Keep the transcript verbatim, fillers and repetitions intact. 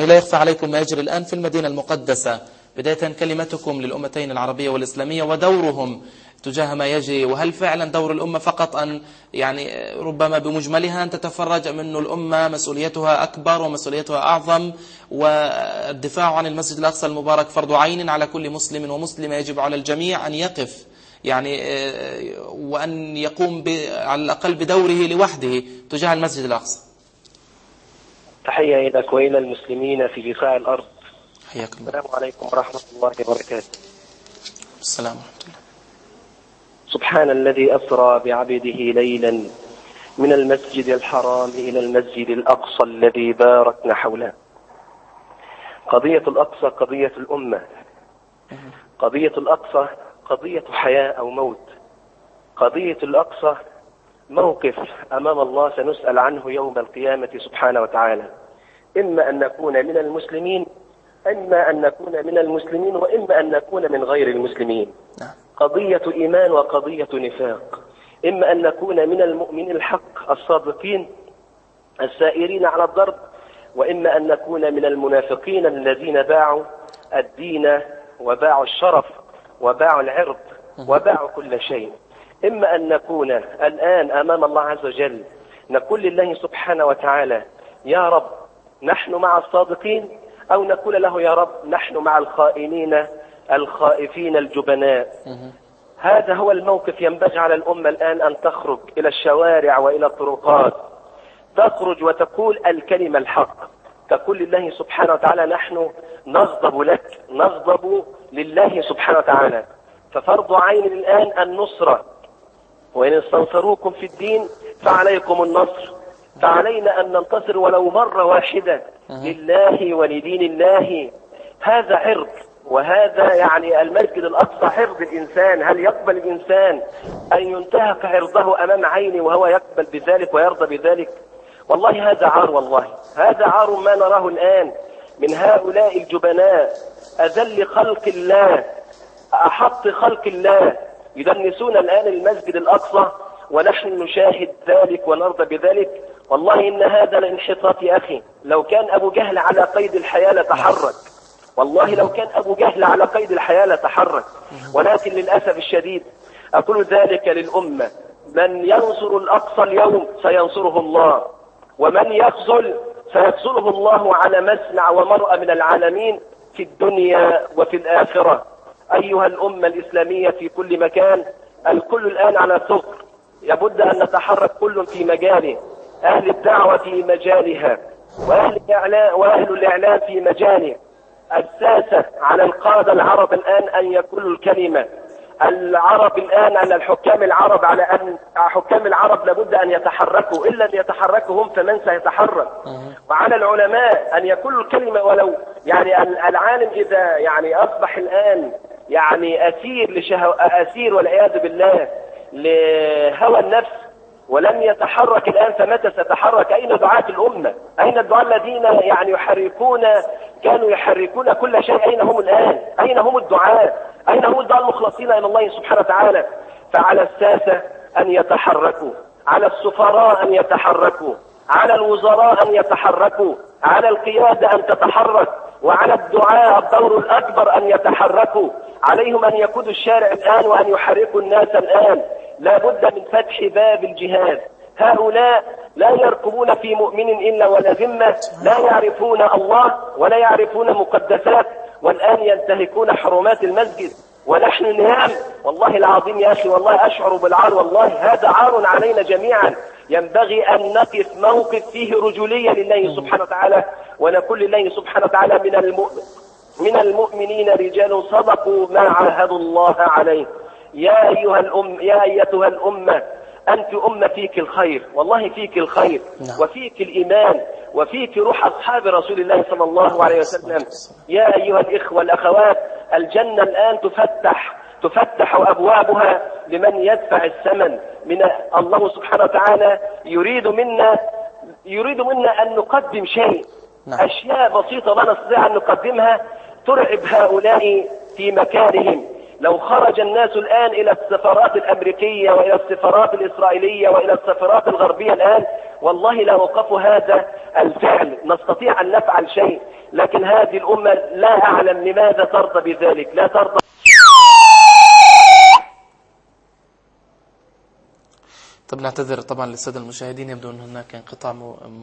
لا يخفى عليكم ما يجري الآن في المدينة المقدسة. بداية كلمتكم للأمتين العربية والإسلامية ودورهم تجاه ما يجري، وهل فعلا دور الأمة فقط أن يعني ربما بمجملها أن تتفرج، أم أن الأمة مسؤوليتها أكبر ومسؤوليتها أعظم، والدفاع عن المسجد الأقصى المبارك فرض عين على كل مسلم ومسلمة، يجب على الجميع أن يقف يعني وأن يقوم على الأقل بدوره لوحده تجاه المسجد الأقصى. تحية إليك وإلى المسلمين في بقاع الأرض. حياكم. السلام عليكم ورحمة الله وبركاته. السلام ورحمة الله. سبحان الذي أسرى بعبده ليلا من المسجد الحرام إلى المسجد الأقصى الذي باركنا حوله. قضية الأقصى قضية الأمة، قضية الأقصى قضية حياة أو موت. قضية الأقصى موقف أمام الله سنسأل عنه يوم القيامة سبحانه وتعالى، إما أن نكون من المسلمين إما أن نكون من المسلمين وإما أن نكون من غير المسلمين. قضية إيمان وقضية نفاق، إما أن نكون من المؤمنين الحق الصادقين السائرين على الضرب، وإما أن نكون من المنافقين الذين باعوا الدين وباعوا الشرف وباعوا العرض وباعوا كل شيء. إما أن نكون الآن أمام الله عز وجل نقول لله سبحانه وتعالى يا رب نحن مع الصادقين، أو نقول له يا رب نحن مع الخائنين الخائفين الجبناء. هذا هو الموقف. ينبغي على الأمة الآن أن تخرج إلى الشوارع وإلى الطرقات، تخرج وتقول الكلمة الحق، تقول لله سبحانه وتعالى نحن نغضب لك، نغضب لله سبحانه وتعالى. ففرض عين الآن النصرة، وإن استنصروكم في الدين فعليكم النصر، فعلينا أن ننتصر ولو مرة واحدة لله ولدين الله. هذا عرض، وهذا يعني المسجد الأقصى عرض الإنسان. هل يقبل الإنسان أن ينتهك عرضه أمام عينه وهو يقبل بذلك ويرضى بذلك؟ والله هذا عار، والله هذا عار ما نراه الآن من هؤلاء الجبناء أذل خلق الله، أحط خلق الله، يدنسون الآن المسجد الأقصى ونحن نشاهد ذلك ونرضى بذلك. والله إن هذا الانحطاط يا أخي. لو كان أبو جهل على قيد الحياة لتحرك، والله لو كان أبو جهل على قيد الحياة لتحرك، ولكن للأسف الشديد أقول ذلك للأمة، من ينصر الأقصى اليوم سينصره الله، ومن يخذل سيخذله الله على مسمع ومرأى من العالمين في الدنيا وفي الآخرة. أيها الأمة الإسلامية في كل مكان، الكل الآن على ثغر، يبد أن نتحرك كل في مجاله، أهل الدعوة في مجالها، وأهل الإعلام, وأهل الإعلام في مجاله. الساسة على القادة العرب الآن أن يقولوا الكلمة. العرب الآن أن الحكام العرب على أن حكام العرب لابد أن يتحركوا، إلا أن يتحركوا هم فمن سيتحرك. وعلى العلماء أن يقولوا الكلمة، ولو يعني العالم إذا يعني أصبح الآن يعني أسير لشهو أسير والعياذ بالله لهوى النفس ولم يتحرك الآن، فمتى سيتحرك؟ أين دعاة الأمة؟ أين الدعاة الذين يعني يحركون كانوا يحركون كل شيء؟ أين هم الآن؟ أين هم الدعاة؟ أين هم الدعاة المخلصين إلى الله سبحانه وتعالى؟ فعلى الساسة أن يتحركوا، على السفراء أن يتحركوا، على الوزراء أن يتحركوا، على القيادة أن تتحرك، وعلى الدعاة الدور الأكبر أن يتحركوا. عليهم أن يقودوا الشارع الآن وأن يحركوا الناس الآن. لا بد من فتح باب الجهاد. هؤلاء لا يرقبون في مؤمن إلا ولا ذمة، لا يعرفون الله ولا يعرفون مقدسات، والآن ينتهكون حرمات المسجد ونحن نعم. والله العظيم يا أخي، والله أشعر بالعار، والله هذا عار علينا جميعا. ينبغي أن نقف موقف فيه رجولية لله سبحانه وتعالى، ونقول لله سبحانه وتعالى من المؤمن من المؤمنين رجال صدقوا ما عاهدوا الله عليه. يا أيها الأم يا أيتها الأمة، أنت أمة فيك الخير، والله فيك الخير وفيك الإيمان وفيك روح أصحاب رسول الله صلى الله عليه وسلم. يا أيها الإخوة الأخوات، الجنة الآن تفتح تفتح أبوابها لمن يدفع الثمن. من الله سبحانه وتعالى يريد منا يريد منا أن نقدم شيء، أشياء بسيطة لا نستطيع أن نقدمها ترعب هؤلاء في مكانهم. لو خرج الناس الآن إلى السفارات الأمريكية وإلى السفارات الإسرائيلية وإلى السفارات الغربية الآن، والله لا وقفوا هذا الفعل نستطيع أن نفعل شيء، لكن هذه الأمة لا أعلم لماذا ترضى بذلك، لا ترضى. طب نعتذر طبعا للسادة المشاهدين، يبدو أن هناك انقطاع